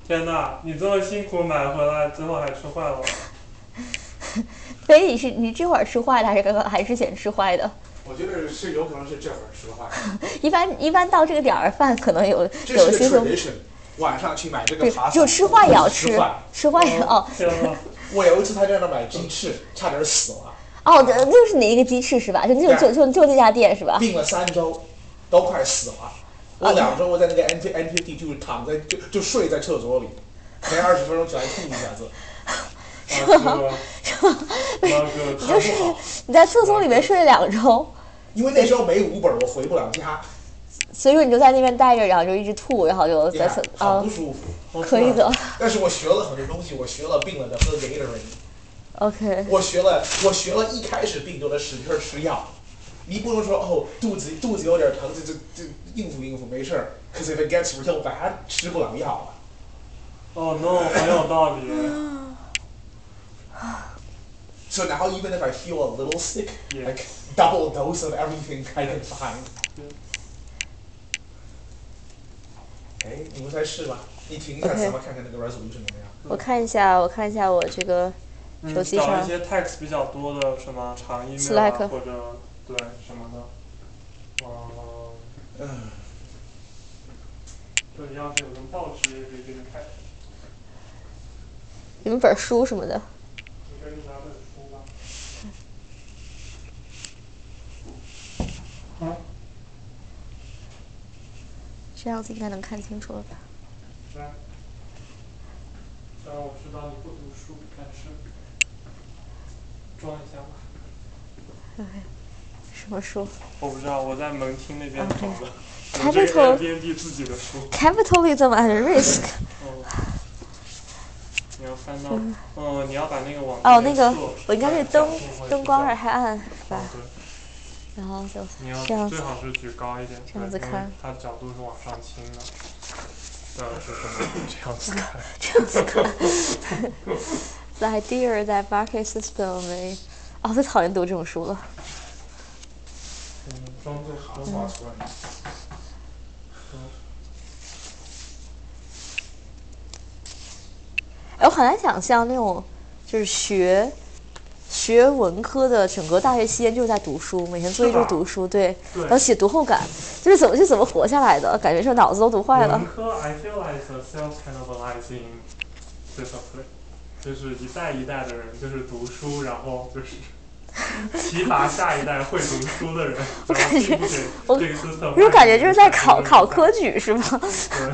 天哪，你这么辛苦买回来，最后还吃坏了。 所以你这会儿吃坏的，还是刚刚还是之前吃坏的？ 我觉得是有可能是这会儿吃坏的。 一般到这个点儿，饭可能有些时候。 晚上去买这个扒， 就吃坏也要吃，吃坏也哦。 我有一次他在那买鸡翅，差点死了。 哦，就是哪一个鸡翅是吧？就这家店是吧？ 病了3周，都快死了。我2周我在那个 NPT 就是躺在就睡在厕所里，前20分钟起来吐一下子。 是吗？你就是你在厕所里面睡了2周。 因为那时候没Uber，我回不了家。 所以说你就在那边待着，然后就一直吐，然后就在厕很不舒服。 可以的。 但是我学了很多东西，我学了病了的喝 Gatorade。OK。我学了一开始病就得使劲吃药，你不能说哦肚子有点疼就应付没事儿 ，cause if it gets real bad 吃不了药了。 哦 no， 很有道理。 So now even if I feel a little sick, like double dose of everything I can find. 哎，你们再试吧。你停一下，咱们看看那个 resolution 怎么样？ 我看一下我这个手机上。 找一些 text 比较多的什么长 email 啊，或者对什么的。这里要是有本报纸，也可以给你看。 有一本书什么的。 你给你拿本书吧。 这样子应该能看清楚了吧？ 来，虽然我知道你不读书，但是装一下吧。 什么书？ 我不知道，我在门厅那边找的。Airbnb 自己的书。 Capitalism at Risk。 你要翻到，你要把那个往那个我应该是灯光还暗是吧？ 对。 然后就你要最好是举高一点， 这样子看， 它角度是往上倾的。是什么？这样子看。 这样子看。The idea that market system may…… 最讨厌读这种书了。 装作好画出来。 我很难想象那种就是学文科的整个大学期间就是在读书，每天作业就是读书，对，然后写读后感，就是怎么活下来的？感觉是脑子都读坏了。 文科 I feel like a self-cannibalizing discipline， 就是一代一代的人就是读书，然后就是提拔下一代会读书的人。 我感觉我感觉就是在考科举是吗？ 对。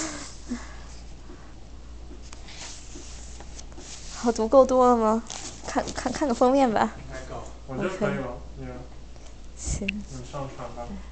好，读够多了吗？看个封面吧。 我觉得可以了， 行。 你上传吧。